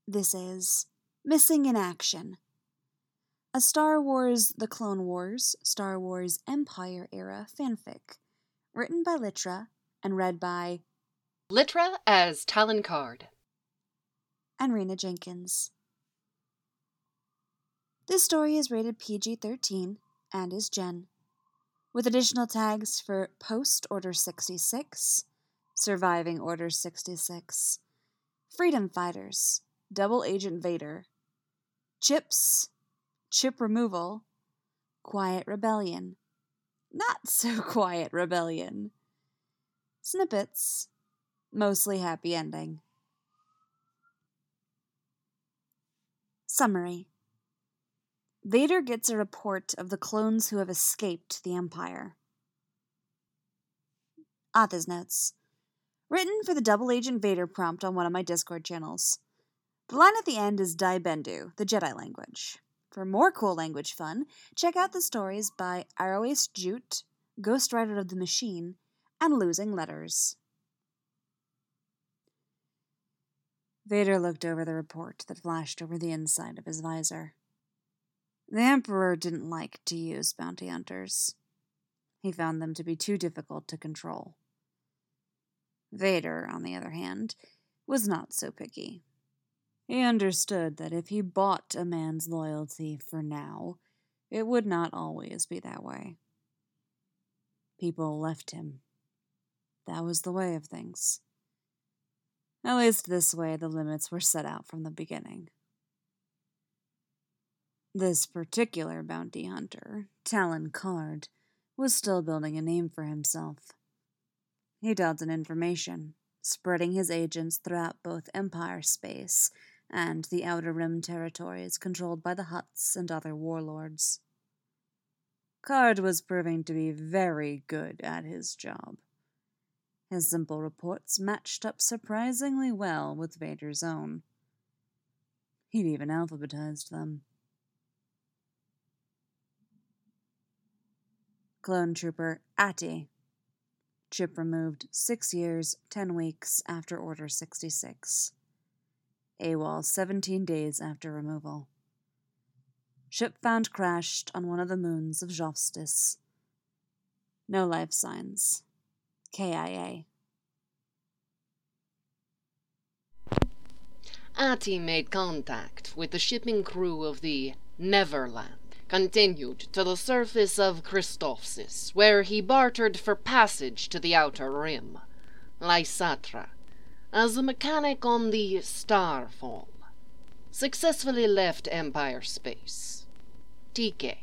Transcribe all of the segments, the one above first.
This is Missing in Action, a Star Wars The Clone Wars, Star Wars Empire era fanfic, written by Litra and read by Litra as Talon Card and Rena Jenkins. This story is rated PG-13 and is Gen, with additional tags for Post-Order 66, Surviving Order 66, Freedom Fighters, Double Agent Vader, Chips, Chip Removal, Quiet Rebellion, Not So Quiet Rebellion, Snippets, Mostly Happy Ending. Summary. Vader gets a report of the clones who have escaped the Empire. Author's notes. Written for the Double Agent Vader prompt on one of my Discord channels. The line at the end is Dai Bendu, the Jedi language. For more cool language fun, check out the stories by Aroace Jute, Ghost Rider of the Machine, and Losing Letters. Vader looked over the report that flashed over the inside of his visor. The Emperor didn't like to use bounty hunters. He found them to be too difficult to control. Vader, on the other hand, was not so picky. He understood that if he bought a man's loyalty for now, it would not always be that way. People left him. That was the way of things. At least this way the limits were set out from the beginning. This particular bounty hunter, Talon Card, was still building a name for himself. He dealt in information, spreading his agents throughout both Empire space and the Outer Rim territories controlled by the Hutts and other warlords. Card was proving to be very good at his job. His simple reports matched up surprisingly well with Vader's own. He'd even alphabetized them. Clone Trooper Atty. Chip removed 6 years, 10 weeks after Order 66. AWOL 17 days after removal. Ship found crashed on one of the moons of Jofstis. No life signs. KIA. Atty made contact with the shipping crew of the Neverland, continued to the surface of Christophsis, where he bartered for passage to the Outer Rim, Lysatra, as a mechanic on the Starfall. Successfully left Empire space. TK.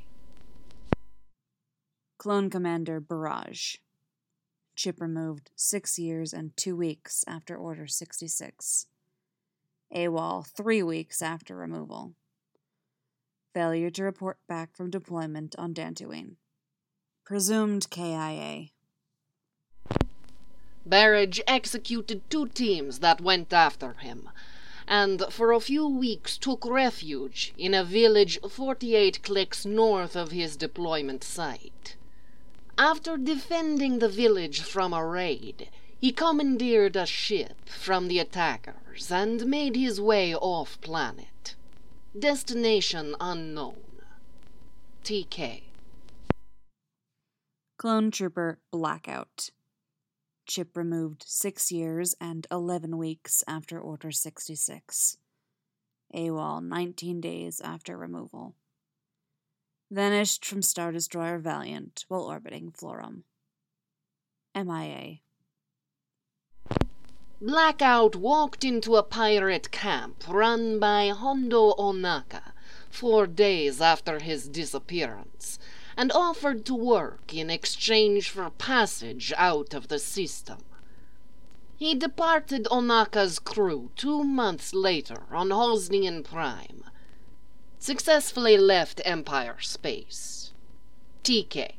Clone Commander Barrage. Chip removed 6 years and 2 weeks after Order 66. AWOL 3 weeks after removal. Failure to report back from deployment on Dantooine. Presumed KIA. Barrage executed 2 teams that went after him, and for a few weeks took refuge in a village 48 clicks north of his deployment site. After defending the village from a raid, he commandeered a ship from the attackers and made his way off-planet. Destination unknown. TK. Clone Trooper Blackout. Chip removed 6 years and 11 weeks after Order 66. AWOL 19 days after removal. Vanished from Star Destroyer Valiant while orbiting Florum. MIA. Blackout walked into a pirate camp run by Hondo Onaka 4 days after his disappearance, and offered to work in exchange for passage out of the system. He departed Onaka's crew 2 months later on Hosnian Prime. Successfully left Empire space. TK.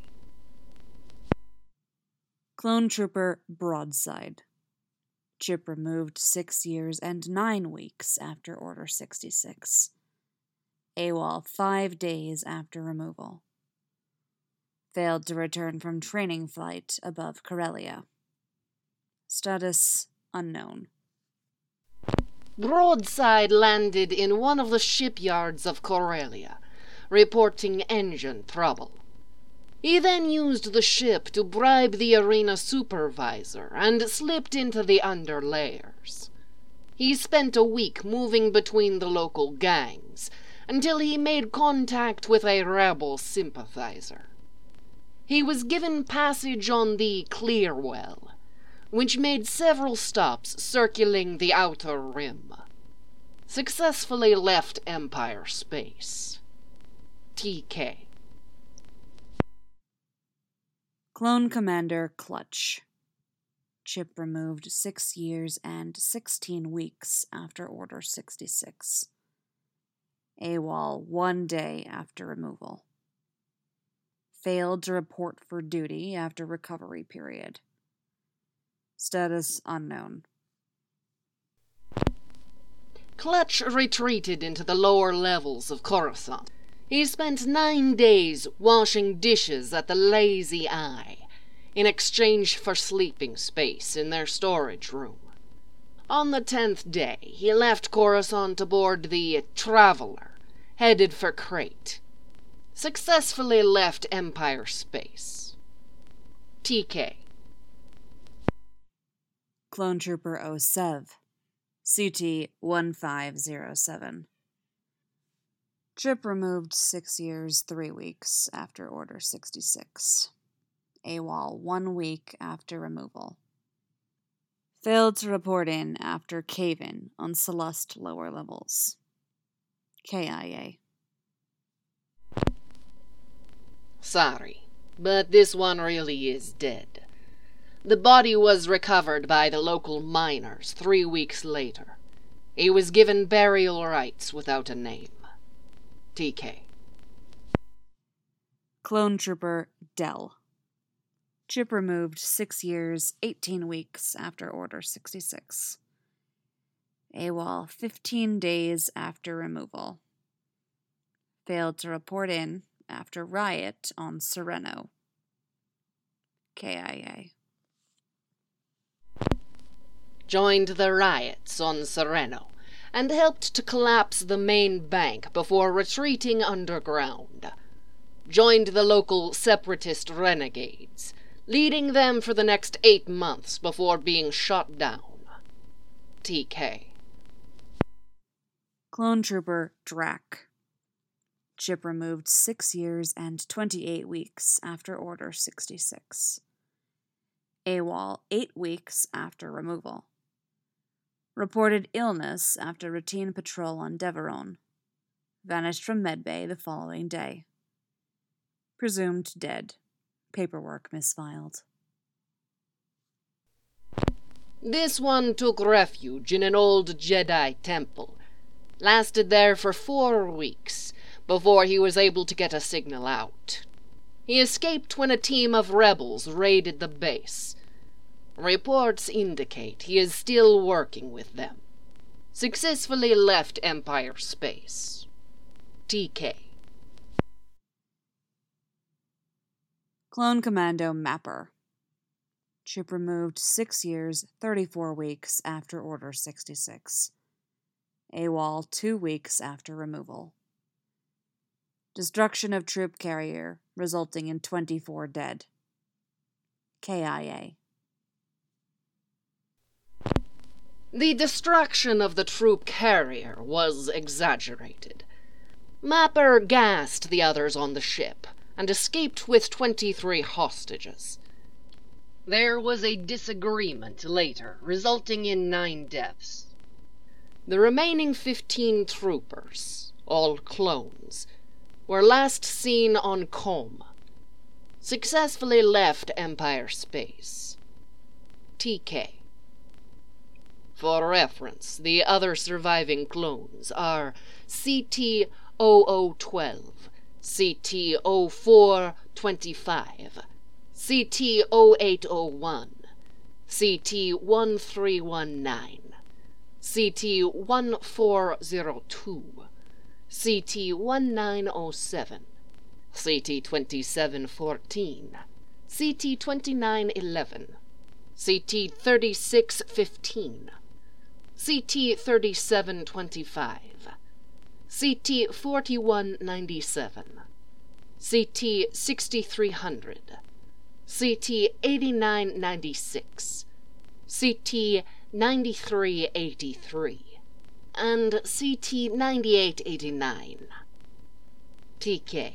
Clone Trooper Broadside. Chip removed 6 years and 9 weeks after Order 66. AWOL 5 days after removal. Failed to return from training flight above Corellia. Status unknown. broadside landed in one of the shipyards of Corellia, reporting engine trouble. He then used the ship to bribe the arena supervisor and slipped into the underlayers. He spent a week moving between the local gangs until he made contact with a rebel sympathizer. He was given passage on the Clearwell, which made several stops circling the outer rim. Successfully left Empire space. TK. Clone Commander Clutch. Chip removed 6 years and 16 weeks after Order 66. AWOL 1 day after removal. Failed to report for duty after recovery period. Status unknown. Clutch retreated into the lower levels of Coruscant. He spent 9 days washing dishes at the Lazy Eye, in exchange for sleeping space in their storage room. On the 10th day, he left Coruscant aboard the Traveler, headed for Crate. Successfully left Empire space. TK. Clone Trooper Osev. CT 1507. Chip removed 6 years, 3 weeks after Order 66. AWOL 1 week after removal. Failed to report in after cave-in on Celeste lower levels. KIA. Sorry, but this one really is dead. The body was recovered by the local miners 3 weeks later. He was given burial rites without a name. TK. Clone Trooper Dell. Chip removed 6 years, 18 weeks after Order 66. AWOL 15 days after removal. Failed to report in after riot on Sereno. KIA. Joined the riots on Sereno and helped to collapse the main bank before retreating underground. Joined the local separatist renegades, leading them for the next 8 months before being shot down. TK. Clone Trooper Drac. Chip removed 6 years and 28 weeks after Order 66. AWOL 8 weeks after removal. Reported illness after routine patrol on Deveron. Vanished from medbay the following day. Presumed dead. Paperwork misfiled. This one took refuge in an old Jedi temple. Lasted there for 4 weeks before he was able to get a signal out. He escaped when a team of rebels raided the base. Reports indicate he is still working with them. Successfully left Empire space. TK. Clone Commando Mapper. Chip removed 6 years, 34 weeks after Order 66. AWOL 2 weeks after removal. Destruction of troop carrier, resulting in 24 dead. KIA. The destruction of the troop carrier was exaggerated. Mapper gassed the others on the ship and escaped with 23 hostages. There was a disagreement later, resulting in 9 deaths. The remaining 15 troopers, all clones, were last seen on Com. Successfully left Empire space. TK. For reference, the other surviving clones are CT-0012, CT-0425, CT-0801, CT-1319, CT-1402, CT-1907, CT-2714, CT-2911, CT-3615, CT-3725, CT-4197, CT-6300, CT-8996, CT-9383, and CT-9889. TK.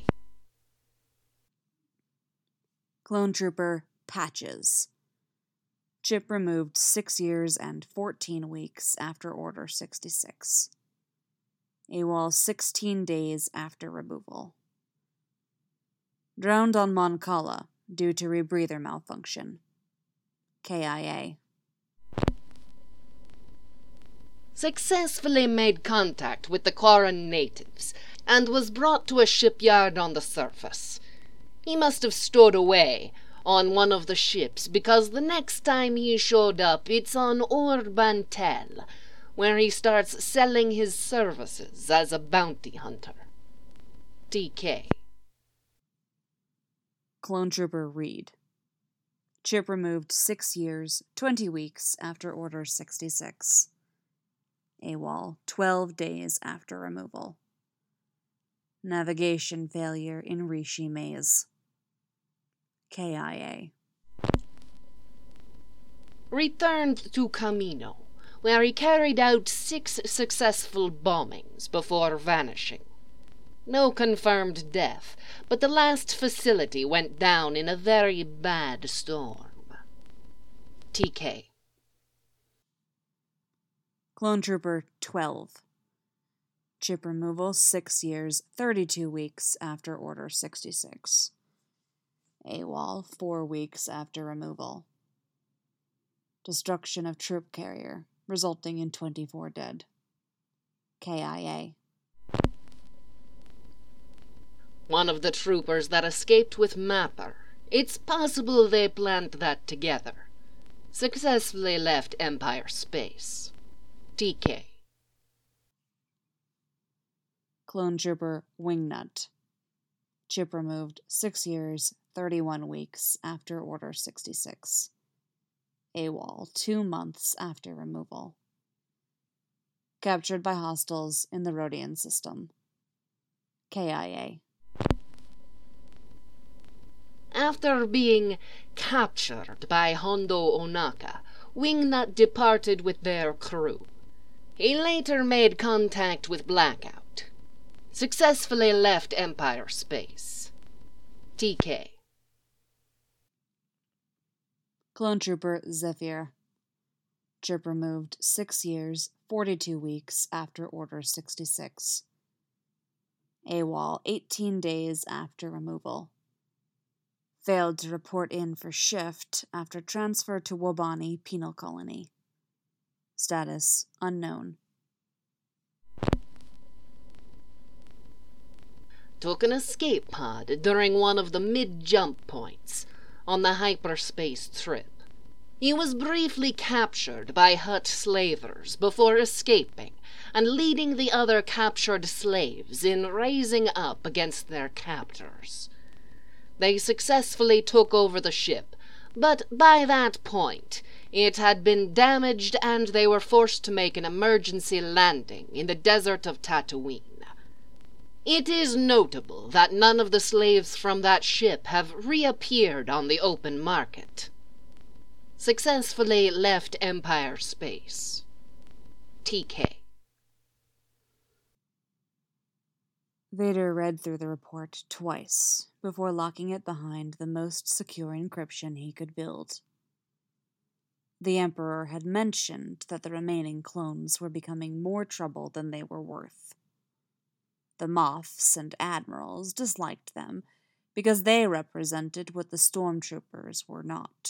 Clone Trooper Patches. Chip removed 6 years and 14 weeks after Order 66. AWOL 16 days after removal. Drowned on Mon Cala due to rebreather malfunction. KIA. Successfully made contact with the Quarren natives and was brought to a shipyard on the surface. He must have stored away on one of the ships because the next time he showed up, it's on Orbantel, where he starts selling his services as a bounty hunter. TK. Clone Trooper Reed. Chip removed 6 years, 20 weeks after Order 66. AWOL 12 days after removal. Navigation failure in Rishi Maze. KIA. Returned to Camino, where he carried out 6 successful bombings before vanishing. No confirmed death, but the last facility went down in a very bad storm. TK. Clone Trooper 12. Chip removal 6 years, 32 weeks after Order 66. AWOL 4 weeks after removal. Destruction of troop carrier, resulting in 24 dead. KIA. One of the troopers that escaped with Mapper. It's possible they planned that together. Successfully left Empire space. TK. Clone Trooper Wingnut. Chip removed 6 years, 31 weeks after Order 66. AWOL 2 months after removal. Captured by hostiles in the Rodian system. KIA. After being captured by Hondo Onaka, Wingnut departed with their crew. He later made contact with Blackout. Successfully left Empire space. TK. Clone Trooper Zephyr. Chip removed 6 years, 42 weeks after Order 66. AWOL 18 days after removal. Failed to report in for shift after transfer to Wobani Penal Colony. Status unknown. Took an escape pod during one of the mid-jump points on the hyperspace trip. He was briefly captured by Hutt slavers before escaping and leading the other captured slaves in raising up against their captors. They successfully took over the ship, but by that point it had been damaged and they were forced to make an emergency landing in the desert of Tatooine. It is notable that none of the slaves from that ship have reappeared on the open market. Successfully left Empire space. TK. Vader read through the report twice before locking it behind the most secure encryption he could build. The Emperor had mentioned that the remaining clones were becoming more trouble than they were worth. The Moffs and Admirals disliked them because they represented what the stormtroopers were not.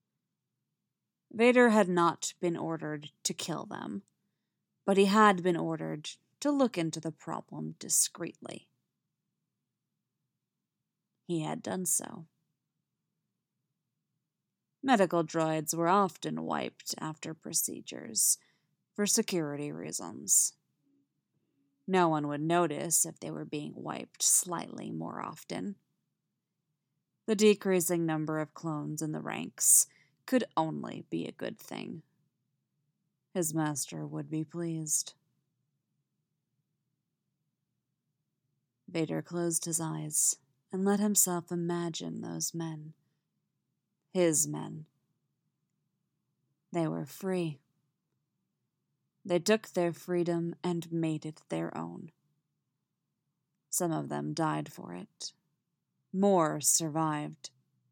Vader had not been ordered to kill them, but he had been ordered to look into the problem discreetly. He had done so. Medical droids were often wiped after procedures, for security reasons. No one would notice if they were being wiped slightly more often. The decreasing number of clones in the ranks could only be a good thing. His master would be pleased. Vader closed his eyes and let himself imagine those men. His men. They were free. They took their freedom and made it their own. Some of them died for it. More survived.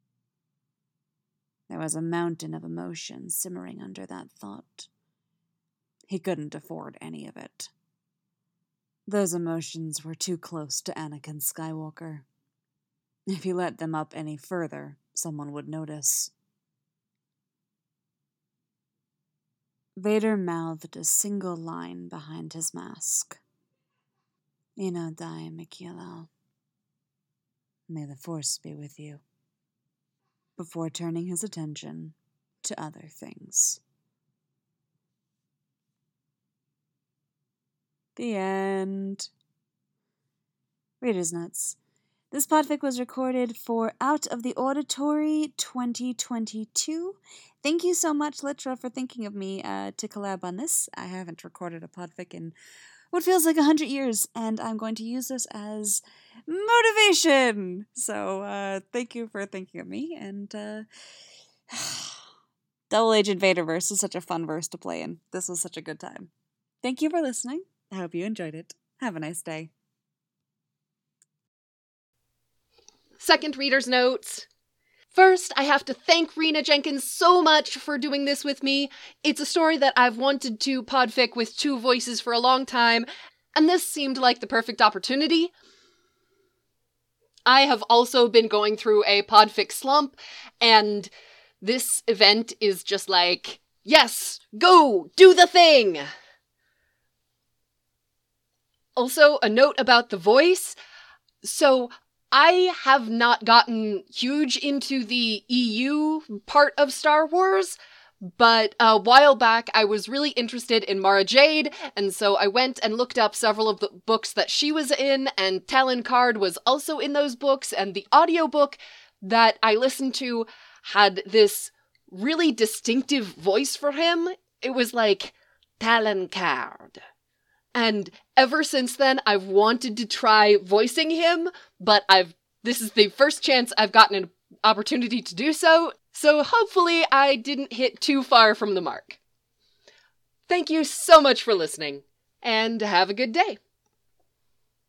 There was a mountain of emotion simmering under that thought. He couldn't afford any of it. Those emotions were too close to Anakin Skywalker. If he let them up any further, someone would notice. Vader mouthed a single line behind his mask. Inadai Mikilal. May the Force be with you. Before turning his attention to other things. The end. Reader's Notes. This podfic was recorded for Out of the Auditory 2022. Thank you so much, Litra, for thinking of me to collab on this. I haven't recorded a podfic in what feels like 100 years, and I'm going to use this as motivation. So thank you for thinking of me, and Double Agent Vaderverse is such a fun verse to play in. This was such a good time. Thank you for listening. I hope you enjoyed it. Have a nice day. Second reader's notes. First, I have to thank Rena Jenkins so much for doing this with me. It's a story that I've wanted to podfic with two voices for a long time, and this seemed like the perfect opportunity. I have also been going through a podfic slump, and this event is just like, yes, go, do the thing! Also, a note about the voice. So, I have not gotten huge into the EU part of Star Wars, but a while back I was really interested in Mara Jade, and so I went and looked up several of the books that she was in, and Talon Karrde was also in those books, and the audiobook that I listened to had this really distinctive voice for him. It was like, Talon Karrde. And ever since then, I've wanted to try voicing him, but this is the first chance I've gotten an opportunity to do so, so hopefully I didn't hit too far from the mark. Thank you so much for listening, and have a good day.